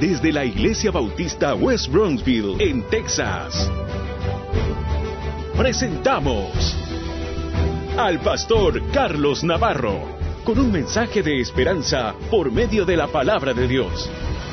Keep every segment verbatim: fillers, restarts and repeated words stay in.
desde la Iglesia Bautista West Bronxville, en Texas. Presentamos al pastor Carlos Navarro, con un mensaje de esperanza por medio de la palabra de Dios.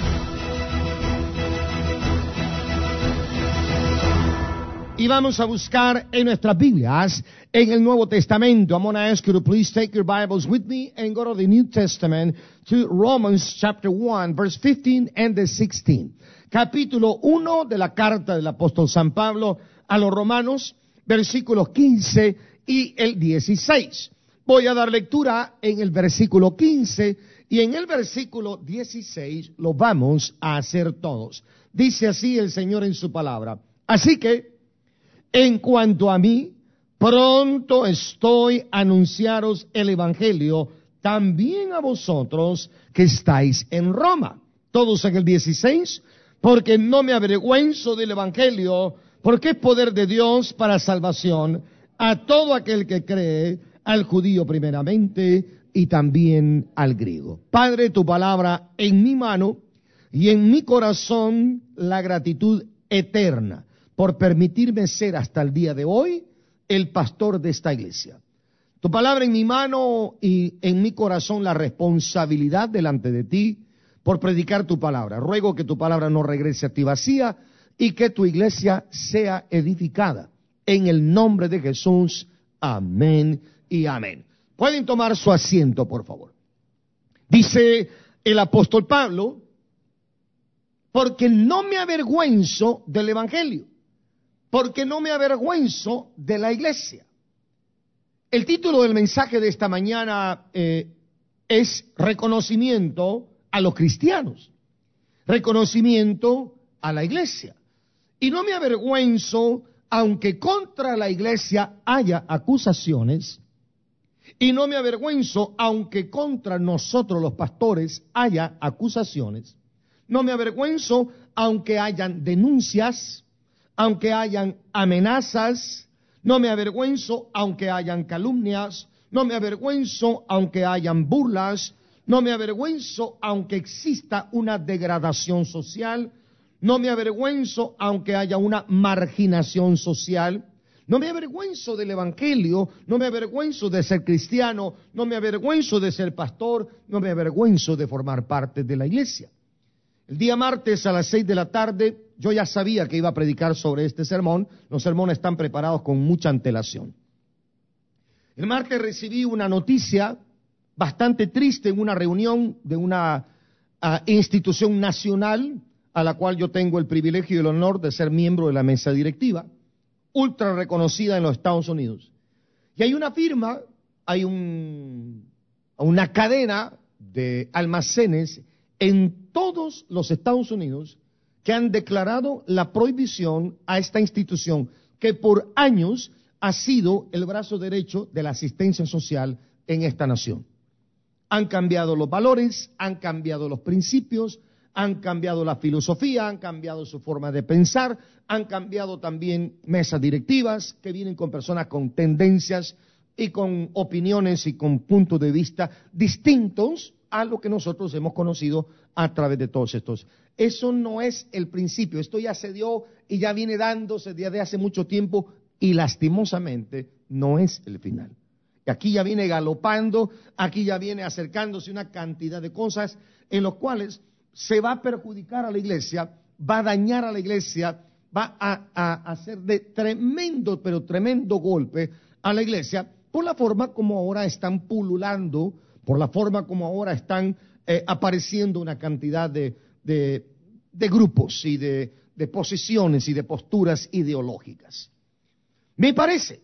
Y vamos a buscar en nuestras Biblias, en el Nuevo Testamento. I'm going to ask you to please take your Bibles with me and go to the New Testament to Romans chapter one, verse fifteen and the sixteen. Capítulo uno de la carta del apóstol San Pablo a los Romanos, versículos quince y el dieciséis. Voy a dar lectura en el versículo quince y en el versículo dieciséis lo vamos a hacer todos. Dice así el Señor en su palabra. Así que, en cuanto a mí, pronto estoy a anunciaros el Evangelio también a vosotros que estáis en Roma. Todos en el dieciséis, porque no me avergüenzo del Evangelio, porque es poder de Dios para salvación a todo aquel que cree, al judío primeramente y también al griego. Padre, tu palabra en mi mano y en mi corazón la gratitud eterna por permitirme ser hasta el día de hoy el pastor de esta iglesia. Tu palabra en mi mano y en mi corazón la responsabilidad delante de ti por predicar tu palabra. Ruego que tu palabra no regrese a ti vacía y que tu iglesia sea edificada. En el nombre de Jesús, amén y amén. Pueden tomar su asiento, por favor. Dice el apóstol Pablo, porque no me avergüenzo del Evangelio. Porque no me avergüenzo de la iglesia. El título del mensaje de esta mañana eh, es reconocimiento a los cristianos, reconocimiento a la iglesia. Y no me avergüenzo, aunque contra la iglesia haya acusaciones, y no me avergüenzo, aunque contra nosotros los pastores haya acusaciones, no me avergüenzo, aunque hayan denuncias, aunque hayan amenazas, no me avergüenzo aunque hayan calumnias, no me avergüenzo aunque hayan burlas, no me avergüenzo aunque exista una degradación social, no me avergüenzo aunque haya una marginación social, no me avergüenzo del Evangelio, no me avergüenzo de ser cristiano, no me avergüenzo de ser pastor, no me avergüenzo de formar parte de la iglesia. El día martes a las seis de la tarde, yo ya sabía que iba a predicar sobre este sermón. Los sermones están preparados con mucha antelación. El martes recibí una noticia bastante triste en una reunión de una uh, institución nacional a la cual yo tengo el privilegio y el honor de ser miembro de la mesa directiva, ultra reconocida en los Estados Unidos. Y hay una firma, hay un, una cadena de almacenes en todos los Estados Unidos que han declarado la prohibición a esta institución que por años ha sido el brazo derecho de la asistencia social en esta nación. Han cambiado los valores, han cambiado los principios, han cambiado la filosofía, han cambiado su forma de pensar, han cambiado también mesas directivas que vienen con personas con tendencias y con opiniones y con puntos de vista distintos a lo que nosotros hemos conocido a través de todos estos. Eso no es el principio, esto ya se dio y ya viene dándose desde hace mucho tiempo y lastimosamente no es el final. Y aquí ya viene galopando, aquí ya viene acercándose una cantidad de cosas en las cuales se va a perjudicar a la iglesia, va a dañar a la iglesia, va a, a hacer de tremendo, pero tremendo golpe a la iglesia por la forma como ahora están pululando, por la forma como ahora están eh, apareciendo una cantidad de, de, de grupos y de, de posiciones y de posturas ideológicas. Me parece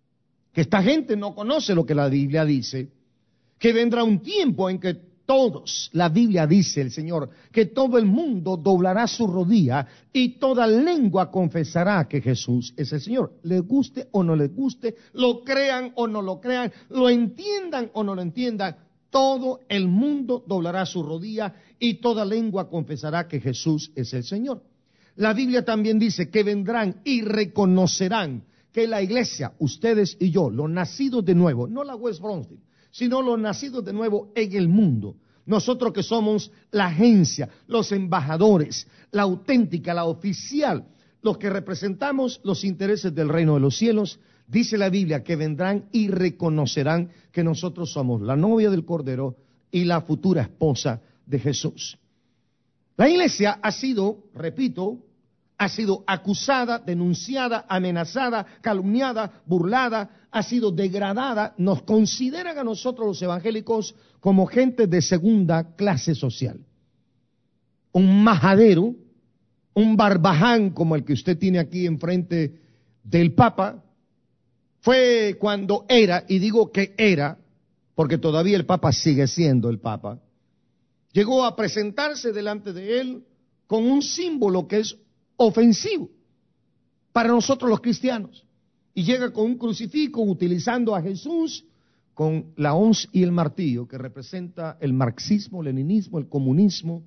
que esta gente no conoce lo que la Biblia dice, que vendrá un tiempo en que todos, la Biblia dice el Señor, que todo el mundo doblará su rodilla y toda lengua confesará que Jesús es el Señor. Les guste o no les guste, lo crean o no lo crean, lo entiendan o no lo entiendan, todo el mundo doblará su rodilla y toda lengua confesará que Jesús es el Señor. La Biblia también dice que vendrán y reconocerán que la iglesia, ustedes y yo, los nacidos de nuevo, no la West Bronxville, sino los nacidos de nuevo en el mundo, Nosotros que somos la agencia, los embajadores, la auténtica, la oficial, los que representamos los intereses del reino de los cielos, dice la Biblia que vendrán y reconocerán que nosotros somos la novia del Cordero y la futura esposa de Jesús. La iglesia ha sido, repito, ha sido acusada, denunciada, amenazada, calumniada, burlada, ha sido degradada. Nos consideran a nosotros los evangélicos como gente de segunda clase social. Un majadero, un barbaján como el que usted tiene aquí enfrente del Papa, fue cuando era, y digo que era, porque todavía el Papa sigue siendo el Papa, llegó a presentarse delante de él con un símbolo que es ofensivo para nosotros los cristianos. Y llega con un crucifijo utilizando a Jesús con la hoz y el martillo, que representa el marxismo, el leninismo, el comunismo.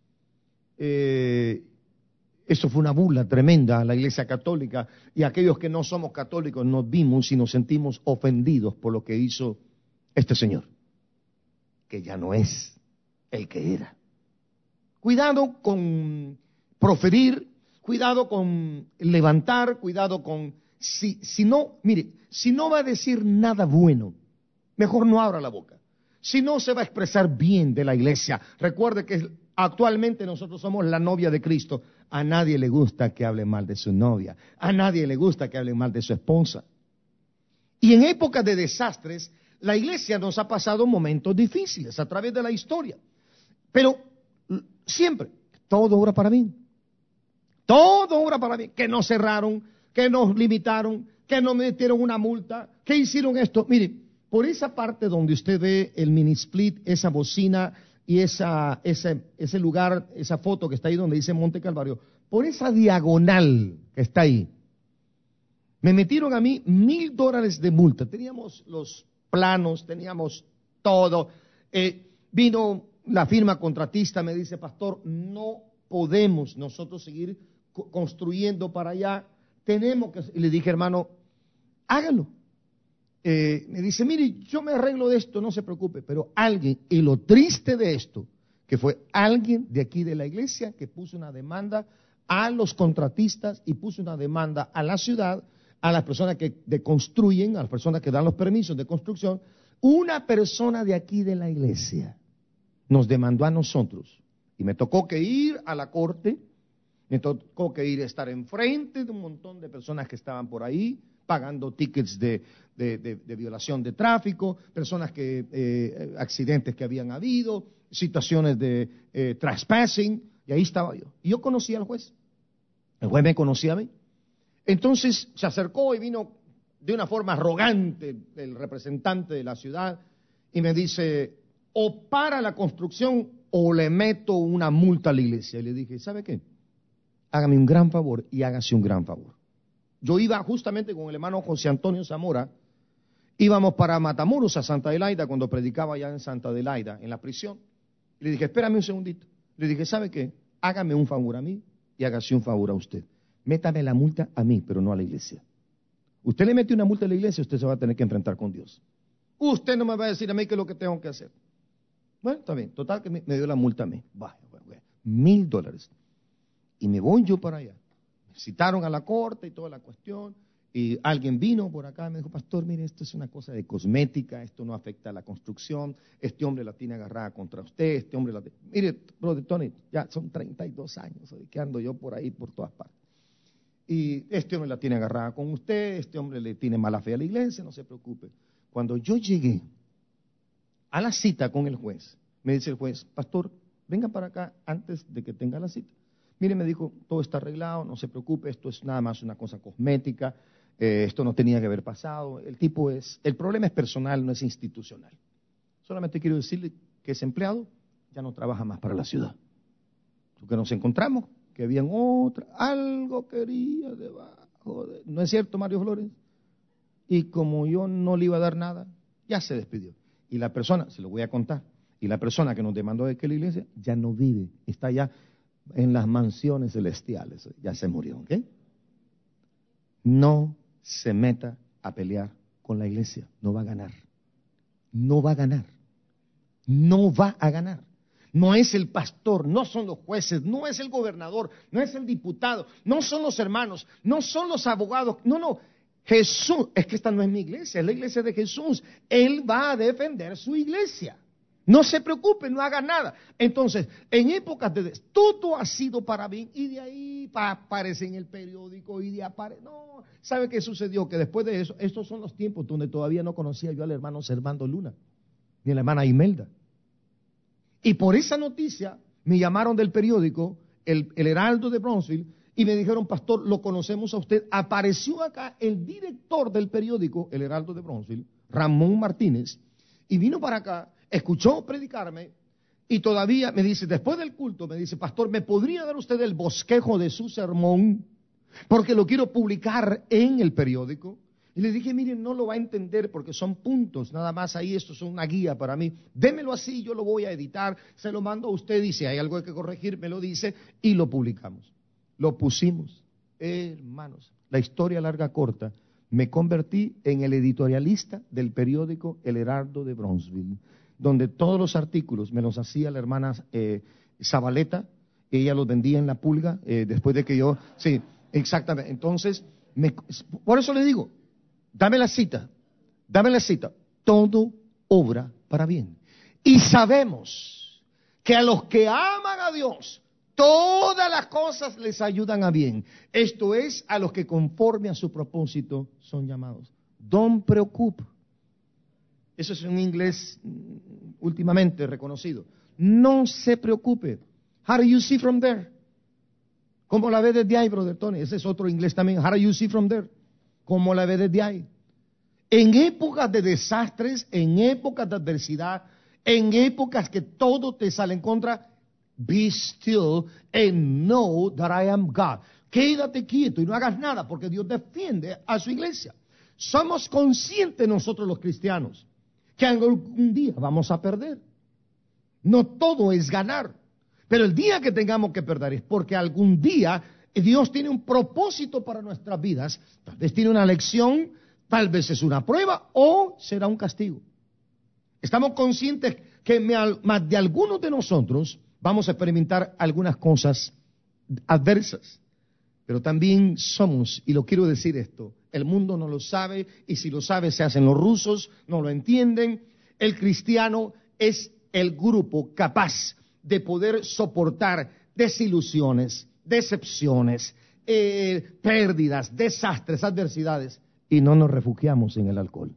Eh, Eso fue una burla tremenda a la Iglesia Católica, y aquellos que no somos católicos nos vimos y nos sentimos ofendidos por lo que hizo este señor, que ya no es el que era. Cuidado con proferir, cuidado con levantar, cuidado con... Si, si no, mire, si no va a decir nada bueno, mejor no abra la boca. Si no se va a expresar bien de la iglesia, recuerde que actualmente nosotros somos la novia de Cristo. A nadie le gusta que hable mal de su novia. A nadie le gusta que hable mal de su esposa. Y en épocas de desastres, la iglesia nos ha pasado momentos difíciles a través de la historia. Pero siempre, todo obra para bien. Todo obra para bien. Que nos cerraron, que nos limitaron, que nos metieron una multa, que hicieron esto. Mire, por esa parte donde usted ve el mini split, esa bocina y esa, ese, ese lugar, esa foto que está ahí donde dice Monte Calvario, por esa diagonal que está ahí, me metieron a mí mil dólares de multa. Teníamos los planos, teníamos todo. Eh, vino la firma contratista, me dice, pastor, no podemos nosotros seguir co- construyendo para allá. Tenemos que... Y le dije, hermano, hágalo. Eh, me dice, mire, yo me arreglo de esto, no se preocupe, pero alguien, y lo triste de esto, que fue alguien de aquí de la iglesia que puso una demanda a los contratistas y puso una demanda a la ciudad, a las personas que de construyen, a las personas que dan los permisos de construcción. Una persona de aquí de la iglesia nos demandó a nosotros y me tocó que ir a la corte, me tocó que ir a estar enfrente de un montón de personas que estaban por ahí pagando tickets de, de, de, de violación de tráfico, personas que, eh, accidentes que habían habido, situaciones de eh, trespassing, y ahí estaba yo. Y yo conocía al juez, el juez me conocía a mí. Entonces se acercó y vino de una forma arrogante el representante de la ciudad y me dice, o para la construcción o le meto una multa a la iglesia. Y le dije, ¿sabe qué? Hágame un gran favor y hágase un gran favor. Yo iba justamente con el hermano José Antonio Zamora, íbamos para Matamoros a Santa Adelaida cuando predicaba allá en Santa Adelaida, en la prisión. Y le dije, espérame un segundito. Le dije, ¿sabe qué? Hágame un favor a mí y hágase un favor a usted. Métame la multa a mí, pero no a la iglesia. Usted le mete una multa a la iglesia, usted se va a tener que enfrentar con Dios. Usted no me va a decir a mí qué es lo que tengo que hacer. Bueno, está bien. Total que me, me dio la multa a mí. Vaya, vaya, vaya. Mil dólares. Y me voy yo para allá. Me citaron a la corte y toda la cuestión. Y alguien vino por acá y me dijo, pastor, mire, esto es una cosa de cosmética, esto no afecta a la construcción, este hombre la tiene agarrada contra usted, este hombre la tiene... Mire, brother Tony, ya son treinta y dos años que ando yo por ahí, por todas partes. Y este hombre la tiene agarrada con usted, este hombre le tiene mala fe a la iglesia, no se preocupe. Cuando yo llegué a la cita con el juez, me dice el juez, pastor, venga para acá antes de que tenga la cita. Mire, me dijo, todo está arreglado, no se preocupe, esto es nada más una cosa cosmética, eh, esto no tenía que haber pasado. El tipo es, el problema es personal, no es institucional. Solamente quiero decirle que ese empleado ya no trabaja más para la ciudad. Porque nos encontramos que habían otra, algo quería debajo de... ¿No es cierto, Mario Flores? Y como yo no le iba a dar nada, ya se despidió. Y la persona, se lo voy a contar, y la persona que nos demandó de que la iglesia ya no vive, está ya en las mansiones celestiales, ya se murió, ¿ok? No se meta a pelear con la iglesia, no va a ganar, no va a ganar, no va a ganar. No es el pastor, no son los jueces, no es el gobernador, no es el diputado, no son los hermanos, no son los abogados, no, no. Jesús, es que esta no es mi iglesia, es la iglesia de Jesús. Él va a defender su iglesia. No se preocupe, no haga nada. Entonces, en épocas de todo ha sido para bien y de ahí aparece en el periódico y de aparece. No, ¿sabe qué sucedió? Que después de eso, estos son los tiempos donde todavía no conocía yo al hermano Servando Luna, ni a la hermana Imelda. Y por esa noticia me llamaron del periódico, el, el Heraldo de Bronzeville, y me dijeron, pastor, lo conocemos a usted. Apareció acá el director del periódico, el Heraldo de Bronzeville, Ramón Martínez, y vino para acá, escuchó predicarme, y todavía me dice, después del culto, me dice, pastor, ¿me podría dar usted el bosquejo de su sermón? Porque lo quiero publicar en el periódico. Y le dije, miren, no lo va a entender porque son puntos, nada más ahí, esto es una guía para mí. Démelo así, yo lo voy a editar, se lo mando a usted y si hay algo que corregir, me lo dice y lo publicamos. Lo pusimos. Eh, hermanos, la historia larga corta, me convertí en el editorialista del periódico El Heraldo de Bronzeville, donde todos los artículos me los hacía la hermana eh, Zabaleta, ella los vendía en la pulga, eh, después de que yo, sí, exactamente. Entonces, me, por eso le digo, dame la cita, dame la cita, todo obra para bien. Y sabemos que a los que aman a Dios, todas las cosas les ayudan a bien. Esto es, a los que conforme a su propósito son llamados. Don't preocupe. Eso es un inglés últimamente reconocido. No se preocupe. How do you see from there? ¿Cómo la ve desde ahí, brother Tony? Ese es otro inglés también. How do you see from there? ¿Cómo la ve desde ahí? En épocas de desastres, en épocas de adversidad, en épocas que todo te sale en contra, be still and know that I am God. Quédate quieto y no hagas nada porque Dios defiende a su iglesia. Somos conscientes nosotros los cristianos que algún día vamos a perder. No todo es ganar, pero el día que tengamos que perder es porque algún día Dios tiene un propósito para nuestras vidas. Tal vez tiene una lección, tal vez es una prueba o será un castigo. Estamos conscientes que más de algunos de nosotros vamos a experimentar algunas cosas adversas, pero también somos, y lo quiero decir esto, el mundo no lo sabe, y si lo sabe se hacen los rusos, no lo entienden. El cristiano es el grupo capaz de poder soportar desilusiones, decepciones, eh, pérdidas, desastres, adversidades, y no nos refugiamos en el alcohol.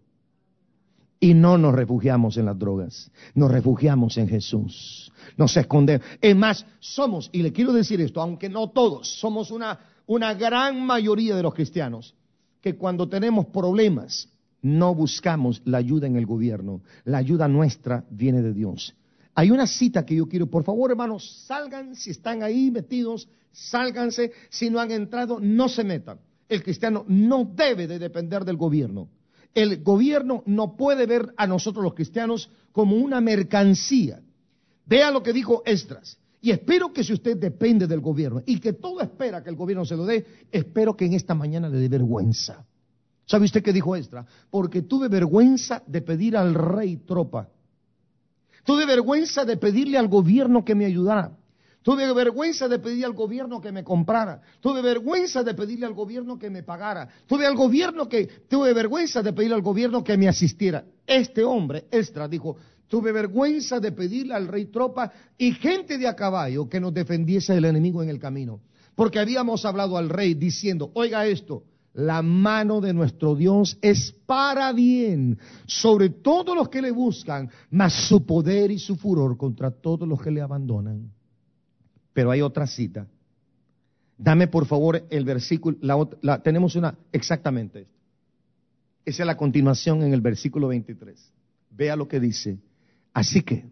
Y no nos refugiamos en las drogas, nos refugiamos en Jesús, nos escondemos. Es más, somos, y le quiero decir esto, aunque no todos, somos una, una gran mayoría de los cristianos, que cuando tenemos problemas, no buscamos la ayuda en el gobierno, la ayuda nuestra viene de Dios. Hay una cita que yo quiero, por favor hermanos, salgan, si están ahí metidos, sálganse, si no han entrado, no se metan. El cristiano no debe de depender del gobierno. El gobierno no puede ver a nosotros los cristianos como una mercancía. Vea lo que dijo Esdras. Y espero que si usted depende del gobierno y que todo espera que el gobierno se lo dé, espero que en esta mañana le dé vergüenza. ¿Sabe usted qué dijo Esdras? Porque tuve vergüenza de pedir al rey tropa. Tuve vergüenza de pedirle al gobierno que me ayudara. Tuve vergüenza de pedirle al gobierno que me comprara. Tuve vergüenza de pedirle al gobierno que me pagara. Tuve al gobierno que tuve vergüenza de pedirle al gobierno que me asistiera. Este hombre, Esdras, dijo, tuve vergüenza de pedirle al rey tropa y gente de a caballo que nos defendiese del enemigo en el camino. Porque habíamos hablado al rey diciendo, oiga esto, la mano de nuestro Dios es para bien sobre todos los que le buscan, mas su poder y su furor contra todos los que le abandonan. Pero hay otra cita. Dame por favor el versículo, la, la, tenemos una, exactamente esto. Esa es la continuación en el versículo veintitrés. Vea lo que dice. Así que,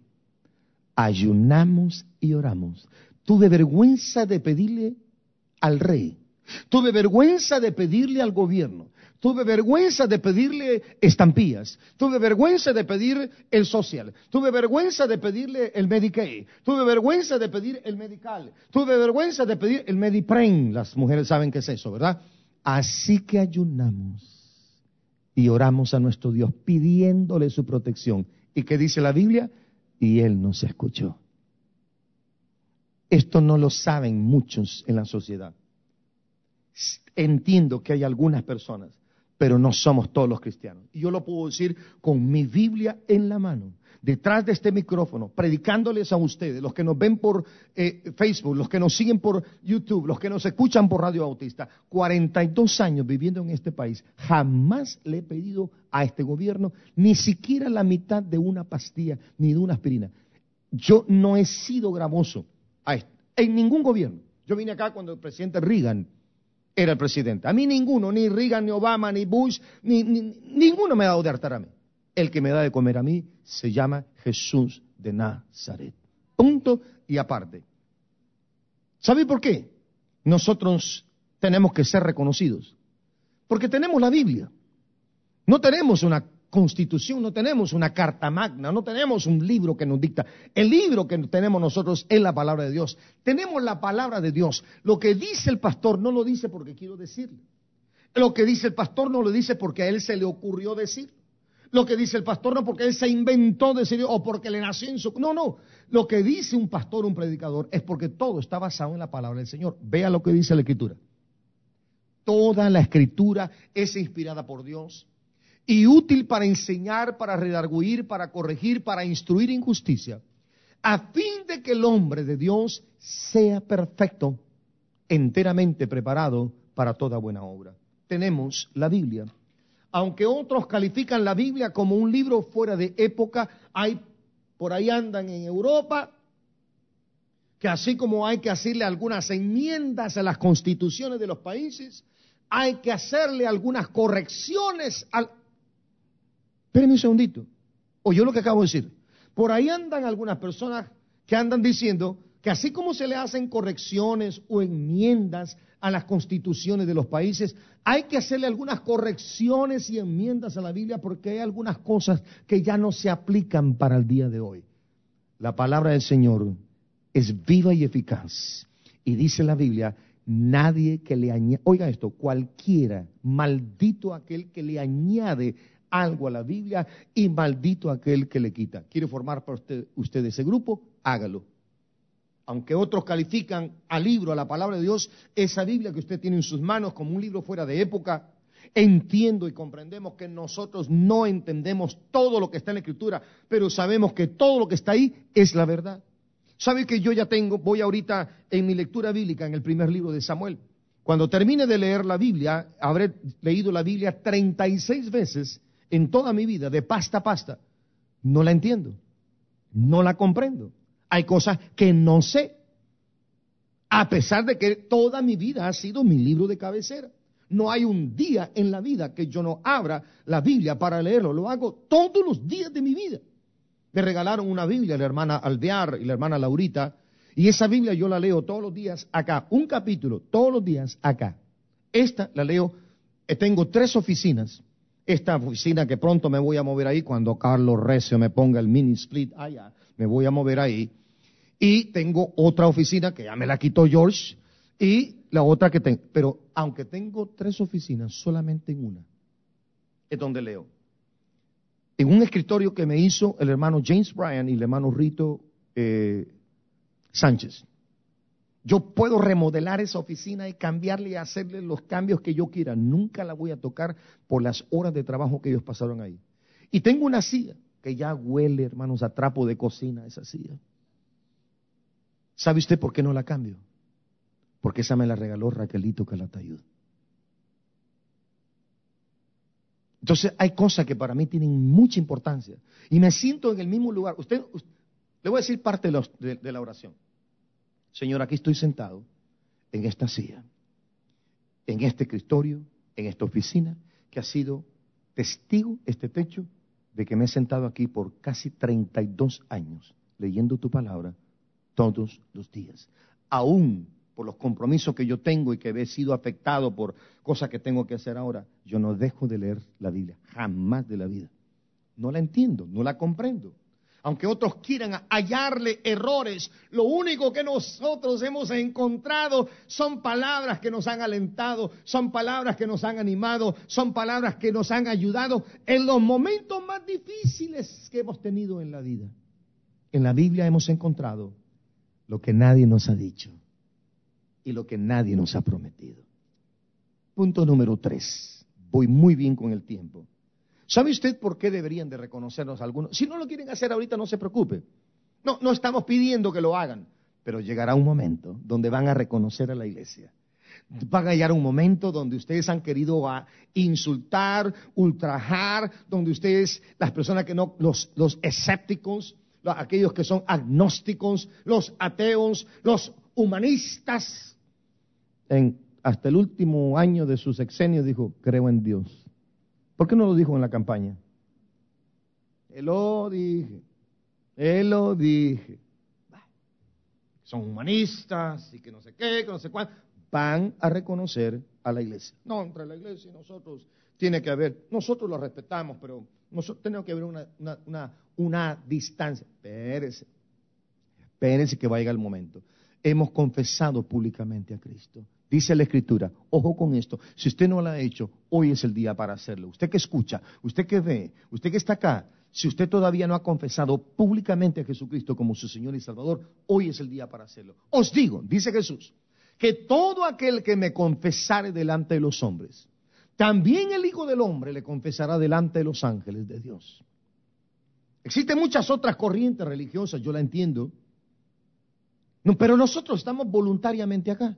ayunamos y oramos. Tuve vergüenza de pedirle al rey. Tuve vergüenza de pedirle al gobierno. Tuve vergüenza de pedirle estampillas. Tuve vergüenza de pedir el social. Tuve vergüenza de pedirle el Medicaid. Tuve vergüenza de pedir el medical. Tuve vergüenza de pedir el Medipren. Las mujeres saben qué es eso, ¿verdad? Así que ayunamos y oramos a nuestro Dios pidiéndole su protección. ¿Y qué dice la Biblia? Y Él nos escuchó. Esto no lo saben muchos en la sociedad. Entiendo que hay algunas personas, pero no somos todos los cristianos. Y yo lo puedo decir con mi Biblia en la mano, detrás de este micrófono, predicándoles a ustedes, los que nos ven por eh, Facebook, los que nos siguen por YouTube, los que nos escuchan por Radio Bautista. cuarenta y dos años viviendo en este país, jamás le he pedido a este gobierno ni siquiera la mitad de una pastilla ni de una aspirina. Yo no he sido gravoso a esto, en ningún gobierno. Yo vine acá cuando el presidente Reagan era el presidente. A mí ninguno, ni Reagan, ni Obama, ni Bush, ni, ni, ninguno me ha dado de hartar a mí. El que me da de comer a mí se llama Jesús de Nazaret. Punto y aparte. ¿Sabe por qué? Nosotros tenemos que ser reconocidos. Porque tenemos la Biblia. No tenemos una constitución, no tenemos una carta magna, no tenemos un libro que nos dicta. El libro que tenemos nosotros es la palabra de Dios. Tenemos la palabra de Dios. Lo que dice el pastor no lo dice porque quiero decirlo. Lo que dice el pastor no lo dice porque a él se le ocurrió decir. Lo que dice el pastor no porque él se inventó decir o porque le nació en su... No, no. Lo que dice un pastor, un predicador, es porque todo está basado en la palabra del Señor. Vea lo que dice la Escritura. Toda la Escritura es inspirada por Dios y útil para enseñar, para redarguir, para corregir, para instruir en justicia, a fin de que el hombre de Dios sea perfecto, enteramente preparado para toda buena obra. Tenemos la Biblia. Aunque otros califican la Biblia como un libro fuera de época, hay por ahí andan en Europa que así como hay que hacerle algunas enmiendas a las constituciones de los países, hay que hacerle algunas correcciones al... Espérenme un segundito. Oyó lo que acabo de decir. Por ahí andan algunas personas que andan diciendo que así como se le hacen correcciones o enmiendas a las constituciones de los países, hay que hacerle algunas correcciones y enmiendas a la Biblia porque hay algunas cosas que ya no se aplican para el día de hoy. La palabra del Señor es viva y eficaz. Y dice la Biblia, nadie que le añade, oiga esto, cualquiera, maldito aquel que le añade algo a la Biblia y maldito aquel que le quita. ¿Quiere formar parte usted de ese grupo? Hágalo. Aunque otros califican al libro, a la palabra de Dios, esa Biblia que usted tiene en sus manos como un libro fuera de época, entiendo y comprendemos que nosotros no entendemos todo lo que está en la Escritura, pero sabemos que todo lo que está ahí es la verdad. ¿Sabe que yo ya tengo, voy ahorita en mi lectura bíblica en el primer libro de Samuel? Cuando termine de leer la Biblia, habré leído la Biblia treinta y seis veces en toda mi vida, de pasta a pasta. No la entiendo, no la comprendo. Hay cosas que no sé, a pesar de que toda mi vida ha sido mi libro de cabecera. No hay un día en la vida que yo no abra la Biblia para leerlo. Lo hago todos los días de mi vida. Me regalaron una Biblia la hermana Alvear y la hermana Laurita, y esa Biblia yo la leo todos los días acá, un capítulo todos los días acá. Esta la leo, eh, tengo tres oficinas. Esta oficina que pronto me voy a mover ahí cuando Carlos Recio me ponga el mini split allá, me voy a mover ahí. Y tengo otra oficina que ya me la quitó George y la otra que tengo. Pero aunque tengo tres oficinas, solamente en una es donde leo. En un escritorio que me hizo el hermano James Bryan y el hermano Rito eh, Sánchez. Yo puedo remodelar esa oficina y cambiarle y hacerle los cambios que yo quiera. Nunca la voy a tocar por las horas de trabajo que ellos pasaron ahí. Y tengo una silla que ya huele, hermanos, a trapo de cocina esa silla. ¿Sabe usted por qué no la cambio? Porque esa me la regaló Raquelito Calatayud. Entonces hay cosas que para mí tienen mucha importancia. Y me siento en el mismo lugar. Usted, usted le voy a decir parte de, los, de, de la oración. Señor, aquí estoy sentado en esta silla, en este escritorio, en esta oficina, que ha sido testigo, este techo, de que me he sentado aquí por casi treinta y dos años, leyendo tu palabra todos los días. Aún por los compromisos que yo tengo y que he sido afectado por cosas que tengo que hacer ahora, yo no dejo de leer la Biblia, jamás de la vida. No la entiendo, no la comprendo. Aunque otros quieran hallarle errores, lo único que nosotros hemos encontrado son palabras que nos han alentado, son palabras que nos han animado, son palabras que nos han ayudado en los momentos más difíciles que hemos tenido en la vida. En la Biblia hemos encontrado lo que nadie nos ha dicho y lo que nadie nos ha prometido. Punto número tres. Voy muy bien con el tiempo. ¿Sabe usted por qué deberían de reconocernos algunos? Si no lo quieren hacer ahorita, no se preocupe. No, no estamos pidiendo que lo hagan, pero llegará un momento donde van a reconocer a la iglesia. Va a llegar un momento donde ustedes han querido a insultar, ultrajar, donde ustedes, las personas que no, los, los escépticos, los, aquellos que son agnósticos, los ateos, los humanistas, en, hasta el último año de su sexenio dijo, creo en Dios. ¿Por qué no lo dijo en la campaña? Él lo dije, él lo dije. Son humanistas y que no sé qué, que no sé cuánto. Van a reconocer a la iglesia. No, entre la iglesia y nosotros tiene que haber, nosotros lo respetamos, pero nosotros tenemos que haber una, una, una, una distancia. Espérese, espérese que va a llegar el momento. Hemos confesado públicamente a Cristo. Dice la Escritura, ojo con esto, si usted no lo ha hecho, hoy es el día para hacerlo. Usted que escucha, usted que ve, usted que está acá, si usted todavía no ha confesado públicamente a Jesucristo como su Señor y Salvador, hoy es el día para hacerlo. Os digo, dice Jesús, que todo aquel que me confesare delante de los hombres, también el Hijo del Hombre le confesará delante de los ángeles de Dios. Existen muchas otras corrientes religiosas, yo la entiendo, no, pero nosotros estamos voluntariamente acá.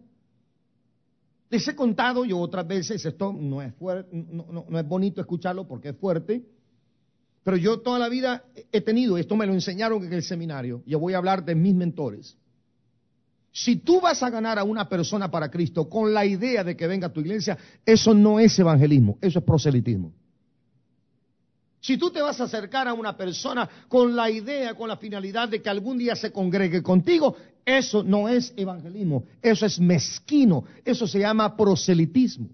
Les he contado yo otras veces, esto no es, fuerte, no, no, no es bonito escucharlo porque es fuerte, pero yo toda la vida he tenido, esto me lo enseñaron en el seminario, yo voy a hablar de mis mentores. Si tú vas a ganar a una persona para Cristo con la idea de que venga a tu iglesia, eso no es evangelismo, eso es proselitismo. Si tú te vas a acercar a una persona con la idea, con la finalidad de que algún día se congregue contigo, eso no es evangelismo, eso es mezquino, eso se llama proselitismo.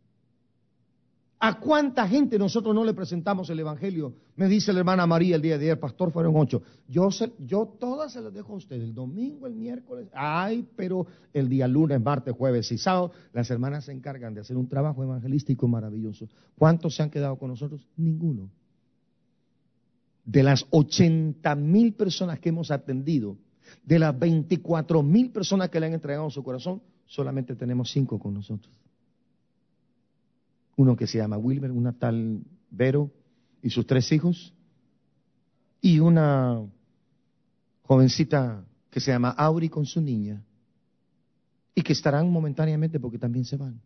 ¿A cuánta gente nosotros no le presentamos el evangelio? Me dice la hermana María el día de ayer, pastor, fueron ocho. Yo, se, yo todas se las dejo a usted, el domingo, el miércoles, ay, pero el día lunes, martes, jueves y sábado, las hermanas se encargan de hacer un trabajo evangelístico maravilloso. ¿Cuántos se han quedado con nosotros? Ninguno. De las ochenta mil personas que hemos atendido, de las veinticuatro mil personas que le han entregado su corazón, solamente tenemos cinco con nosotros. Uno que se llama Wilmer, una tal Vero y sus tres hijos, y una jovencita que se llama Auri con su niña, y que estarán momentáneamente porque también se van.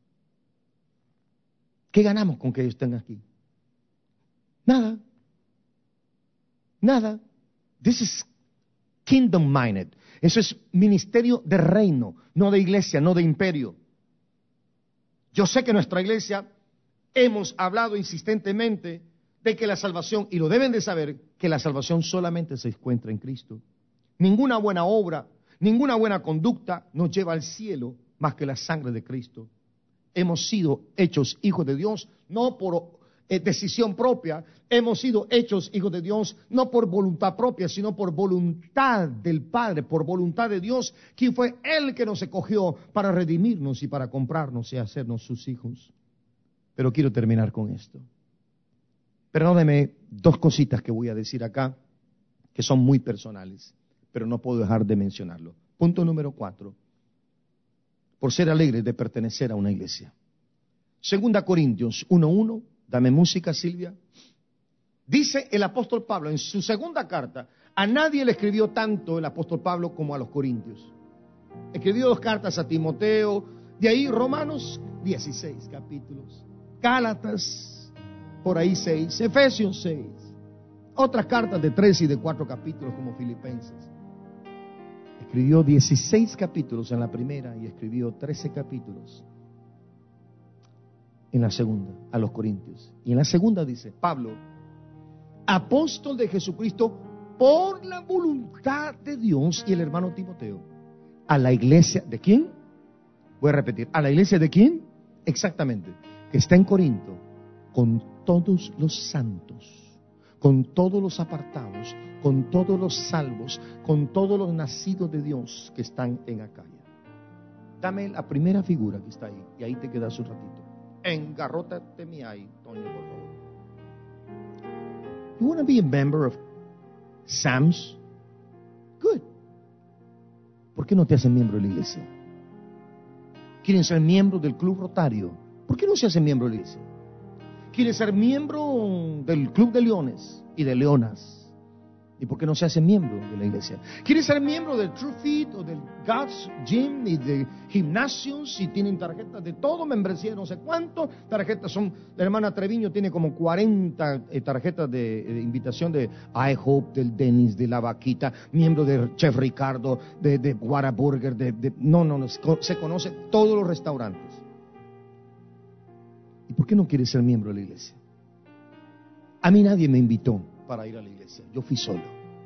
¿Qué ganamos con que ellos estén aquí? Nada. Nada. This is kingdom minded. Eso es ministerio de reino, no de iglesia, no de imperio. Yo sé que nuestra iglesia hemos hablado insistentemente de que la salvación, y lo deben de saber, que la salvación solamente se encuentra en Cristo. Ninguna buena obra, ninguna buena conducta nos lleva al cielo más que la sangre de Cristo. Hemos sido hechos hijos de Dios, no por eh, decisión propia, hemos sido hechos hijos de Dios, no por voluntad propia, sino por voluntad del Padre, por voluntad de Dios, quien fue Él que nos escogió para redimirnos y para comprarnos y hacernos sus hijos. Pero quiero terminar con esto. Perdóneme dos cositas que voy a decir acá, que son muy personales, pero no puedo dejar de mencionarlo. Punto número cuatro. Por ser alegre de pertenecer a una iglesia. Segunda Corintios uno uno, dame música, Silvia. Dice el apóstol Pablo en su segunda carta, a nadie le escribió tanto el apóstol Pablo como a los corintios. Escribió dos cartas a Timoteo, de ahí Romanos dieciséis capítulos, Gálatas, por ahí seis, Efesios seis, otras cartas de tres y de cuatro capítulos como Filipenses. Escribió dieciséis capítulos en la primera y escribió trece capítulos en la segunda, a los corintios. Y en la segunda dice, Pablo, apóstol de Jesucristo por la voluntad de Dios, y el hermano Timoteo, a la iglesia, ¿de quién? Voy a repetir, ¿a la iglesia de quién? Exactamente, que está en Corinto, con todos los santos, con todos los apartados, con todos los salvos, con todos los nacidos de Dios que están en Acaya. Dame la primera figura que está ahí, y ahí te quedas un ratito. Engarrótate mi ahí, Toño, por favor. You want to be a member of S A M S? Good. ¿por qué no te hacen miembro de la iglesia? ¿Quieren ser miembro del Club Rotario? ¿Por qué no se hacen miembro de la iglesia? ¿Quieren ser miembro del Club de Leones y de Leonas? ¿Y por qué no se hacen miembro de la iglesia? ¿Quieren ser miembro del True Fit o del God's Gym y de gimnasios? Si tienen tarjetas de todo, membresía, no sé cuánto tarjetas son. La hermana Treviño tiene como cuarenta eh, tarjetas de, de invitación de IHOP, del Dennis, de La Vaquita, miembro de Chef Ricardo, de, de Whataburger, de, de no, no, no, se conoce todos los restaurantes. ¿Y por qué no quiere ser miembro de la iglesia? A mí nadie me invitó para ir a la iglesia, yo fui solo.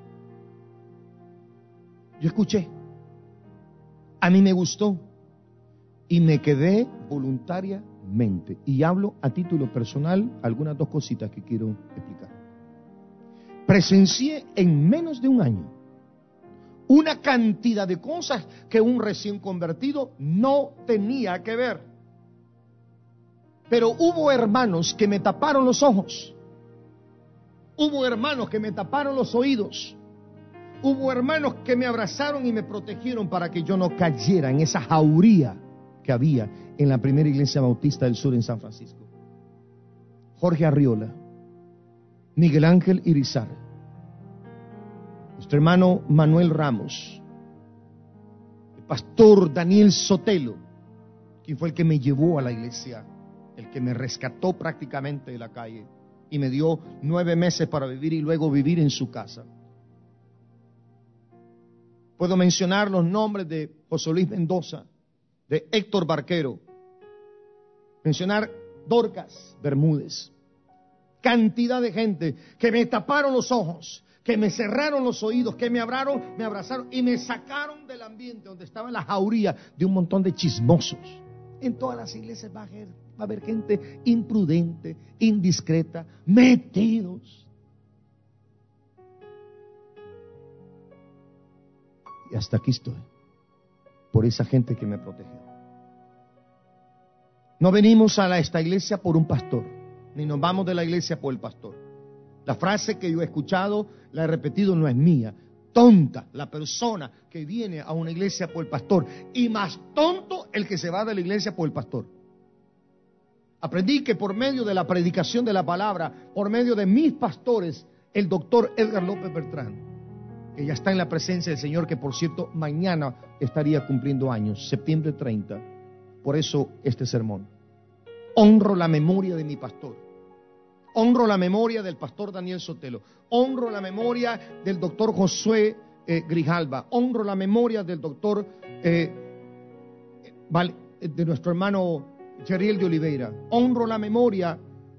Yo escuché, a mí me gustó y me quedé voluntariamente. Y hablo a título personal algunas dos cositas que quiero explicar. Presencié en menos de un año una cantidad de cosas que un recién convertido no tenía que ver. Pero hubo hermanos que me taparon los ojos. Hubo hermanos que me taparon los oídos. Hubo hermanos que me abrazaron y me protegieron para que yo no cayera en esa jauría que había en la primera iglesia bautista del sur en San Francisco. Jorge Arriola, Miguel Ángel Irizar, nuestro hermano Manuel Ramos, el pastor Daniel Sotelo, quien fue el que me llevó a la iglesia, el que me rescató prácticamente de la calle y me dio nueve meses para vivir y luego vivir en su casa. Puedo mencionar los nombres de José Luis Mendoza, de Héctor Barquero, mencionar Dorcas Bermúdez, cantidad de gente que me taparon los ojos, que me cerraron los oídos, que me abraron, me abrazaron y me sacaron del ambiente donde estaba la jauría de un montón de chismosos. En todas las iglesias va a haber, va a haber gente imprudente, indiscreta, metidos. Y hasta aquí estoy, por esa gente que me protegió. No venimos a esta iglesia por un pastor, ni nos vamos de la iglesia por el pastor. La frase que yo he escuchado, la he repetido, no es mía. Tonta la persona que viene a una iglesia por el pastor, y más tonto el que se va de la iglesia por el pastor. Aprendí que por medio de la predicación de la palabra, por medio de mis pastores, el doctor Edgar López Bertrán, que ya está en la presencia del Señor, que por cierto mañana estaría cumpliendo años, septiembre treinta. Por eso este sermón. Honro la memoria de mi pastor. Honro la memoria del pastor Daniel Sotelo. Honro la memoria del doctor Josué eh, Grijalva. Honro la memoria del doctor eh, vale, de nuestro hermano Jeriel de Oliveira. Honro la memoria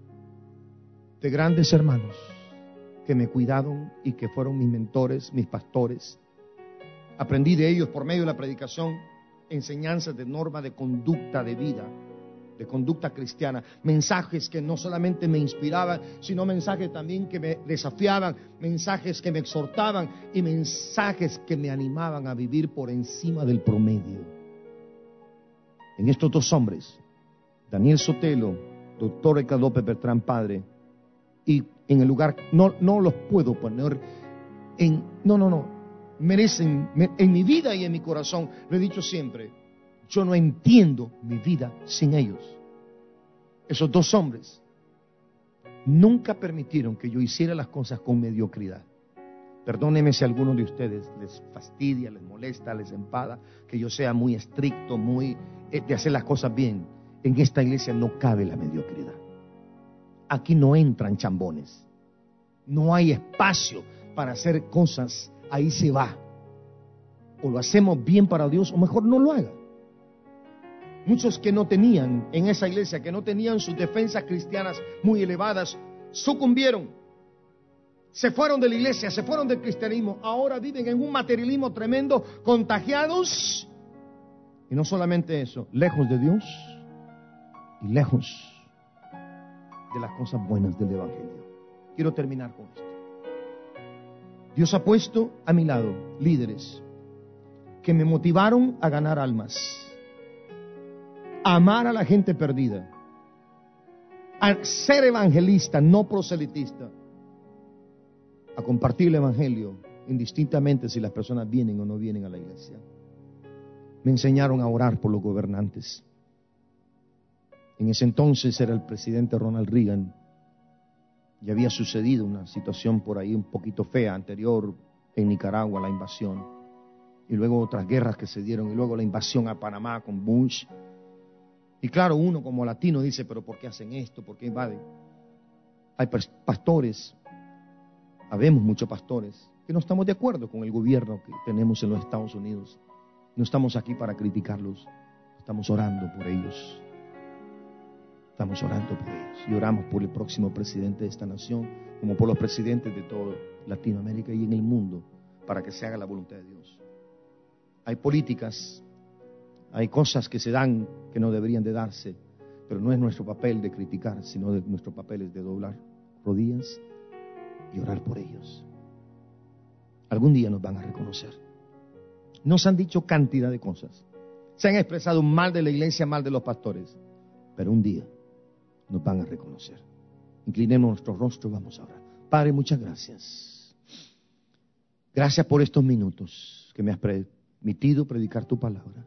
de grandes hermanos que me cuidaron y que fueron mis mentores, mis pastores. Aprendí de ellos por medio de la predicación enseñanzas de norma de conducta de vida, de conducta cristiana, mensajes que no solamente me inspiraban, sino mensajes también que me desafiaban, mensajes que me exhortaban y mensajes que me animaban a vivir por encima del promedio. En estos dos hombres, Daniel Sotelo, doctor Edgar López Bertrán Padre, y en el lugar, no, no los puedo poner en, no, no, no, merecen, en mi vida y en mi corazón, lo he dicho siempre, yo no entiendo mi vida sin ellos. Esos dos hombres nunca permitieron que yo hiciera las cosas con mediocridad. Perdónenme si a alguno de ustedes les fastidia, les molesta, les enfada, que yo sea muy estricto, muy eh, de hacer las cosas bien. En esta iglesia no cabe la mediocridad. Aquí no entran chambones. No hay espacio para hacer cosas, ahí se va. O lo hacemos bien para Dios, o mejor no lo haga. Muchos que no tenían en esa iglesia, que no tenían sus defensas cristianas muy elevadas, sucumbieron. Se fueron de la iglesia, se fueron del cristianismo. Ahora viven en un materialismo tremendo, contagiados. Y no solamente eso, lejos de Dios y lejos de las cosas buenas del Evangelio. Quiero terminar con esto. Dios ha puesto a mi lado líderes que me motivaron a ganar almas, a amar a la gente perdida, a ser evangelista, no proselitista, a compartir el evangelio indistintamente si las personas vienen o no vienen a la iglesia. me enseñaron a orar por los gobernantes. En ese entonces era el presidente Ronald Reagan y había sucedido una situación por ahí un poquito fea anterior en Nicaragua, la invasión, y luego otras guerras que se dieron, y luego la invasión a Panamá con Bush. Y claro, uno como latino dice, pero ¿por qué hacen esto? ¿Por qué invaden? Hay pastores, habemos muchos pastores, que no estamos de acuerdo con el gobierno que tenemos en los Estados Unidos. No estamos aquí para criticarlos, estamos orando por ellos. Estamos orando por ellos y oramos por el próximo presidente de esta nación, como por los presidentes de toda Latinoamérica y en el mundo, para que se haga la voluntad de Dios. Hay políticas, hay cosas que se dan que no deberían de darse, pero no es nuestro papel de criticar, sino de nuestro papel es de doblar rodillas y orar por ellos. Algún día nos van a reconocer. Nos han dicho cantidad de cosas, se han expresado mal de la iglesia, mal de los pastores, pero un día nos van a reconocer. Inclinemos nuestro rostro, vamos a orar. Padre, muchas gracias. Gracias por estos minutos que me has permitido predicar tu palabra,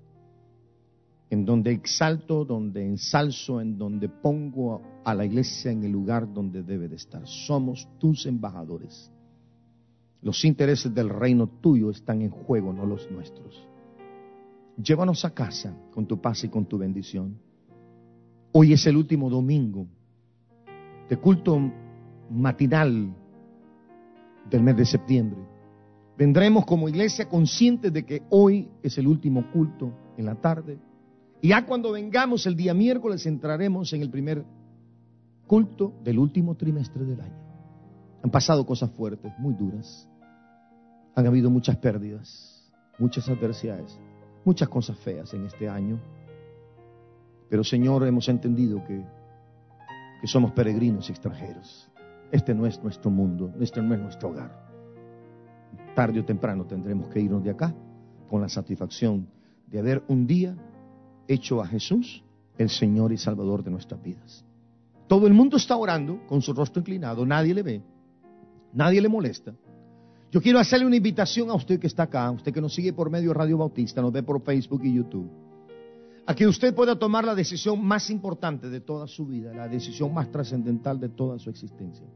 en donde exalto, donde ensalzo, en donde pongo a la iglesia en el lugar donde debe de estar. Somos tus embajadores. Los intereses del reino tuyo están en juego, no los nuestros. Llévanos a casa con tu paz y con tu bendición. Hoy es el último domingo de culto matinal del mes de septiembre. Vendremos como iglesia conscientes de que hoy es el último culto en la tarde. Y ya cuando vengamos el día miércoles entraremos en el primer culto del último trimestre del año. Han pasado cosas fuertes, muy duras. Han habido muchas pérdidas, muchas adversidades, muchas cosas feas en este año. Pero Señor, hemos entendido que, que somos peregrinos y extranjeros. Este no es nuestro mundo, este no es nuestro hogar. Tarde o temprano tendremos que irnos de acá con la satisfacción de haber un día hecho a Jesús el Señor y Salvador de nuestras vidas. Todo el mundo está orando con su rostro inclinado, nadie le ve, nadie le molesta. Yo quiero hacerle una invitación a usted que está acá, usted que nos sigue por medio de Radio Bautista, nos ve por Facebook y YouTube, a que usted pueda tomar la decisión más importante de toda su vida, la decisión más trascendental de toda su existencia.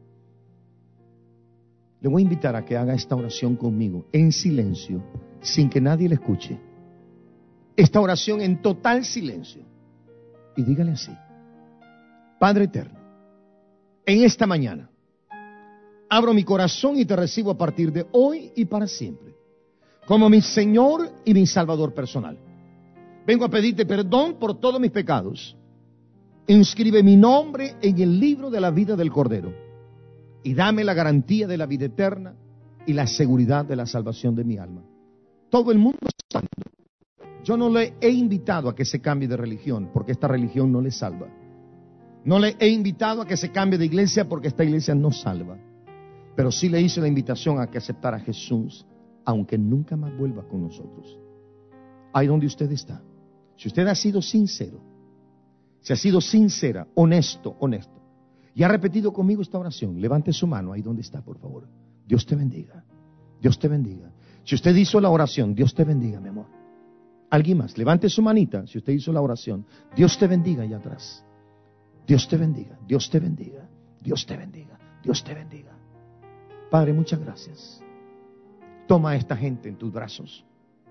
Le voy a invitar a que haga esta oración conmigo, en silencio, sin que nadie le escuche. Esta oración en total silencio. Y dígale así: Padre eterno, en esta mañana, abro mi corazón y te recibo a partir de hoy y para siempre, como mi Señor y mi Salvador personal. Vengo a pedirte perdón por todos mis pecados. Inscribe mi nombre en el libro de la vida del Cordero y dame la garantía de la vida eterna y la seguridad de la salvación de mi alma. Todo el mundo está santo. Yo no le he invitado a que se cambie de religión, porque esta religión no le salva. No le he invitado a que se cambie de iglesia, porque esta iglesia no salva. Pero sí le hice la invitación a que aceptara a Jesús, aunque nunca más vuelva con nosotros. Ahí donde usted está, si usted ha sido sincero, si ha sido sincera, honesto, honesta, y ha repetido conmigo esta oración, levante su mano ahí donde está, por favor. Dios te bendiga, Dios te bendiga. Si usted hizo la oración, Dios te bendiga, mi amor. Alguien más, levante su manita si usted hizo la oración. Dios te bendiga allá atrás. Dios te bendiga, Dios te bendiga, Dios te bendiga, Dios te bendiga. Padre, muchas gracias. Toma a esta gente en tus brazos.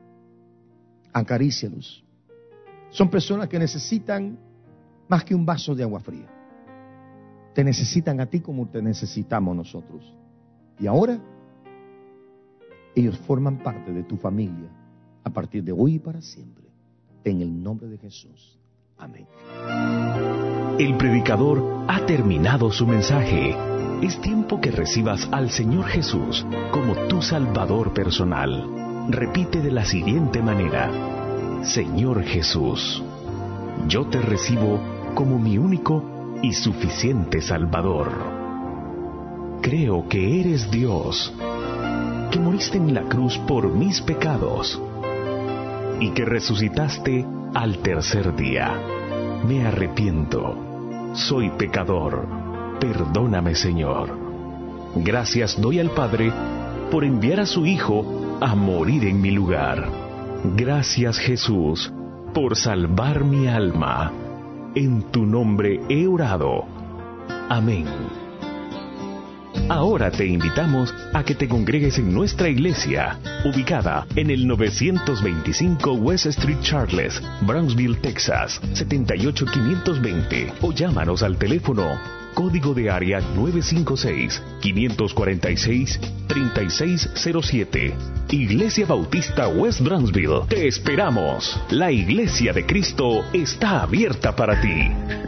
Acarícialos. Son personas que necesitan más que un vaso de agua fría. Te necesitan a ti como te necesitamos nosotros. Y ahora, ellos forman parte de tu familia a partir de hoy y para siempre. En el nombre de Jesús. Amén. El predicador ha terminado su mensaje. Es tiempo que recibas al Señor Jesús como tu Salvador personal. Repite de la siguiente manera: Señor Jesús, yo te recibo como mi único y suficiente Salvador. Creo que eres Dios, que moriste en la cruz por mis pecados y que resucitaste al tercer día. Me arrepiento, soy pecador, perdóname, Señor. Gracias doy al Padre por enviar a su Hijo a morir en mi lugar. Gracias, Jesús, por salvar mi alma. En tu nombre he orado. Amén. Ahora te invitamos a que te congregues en nuestra iglesia, ubicada en el novecientos veinticinco West Street Charles, Brownsville, Texas, setenta y ocho quinientos veinte, o llámanos al teléfono código de área nueve cinco seis, cinco cuatro seis, tres seis cero siete. Iglesia Bautista West Brownsville. Te esperamos. La Iglesia de Cristo está abierta para ti.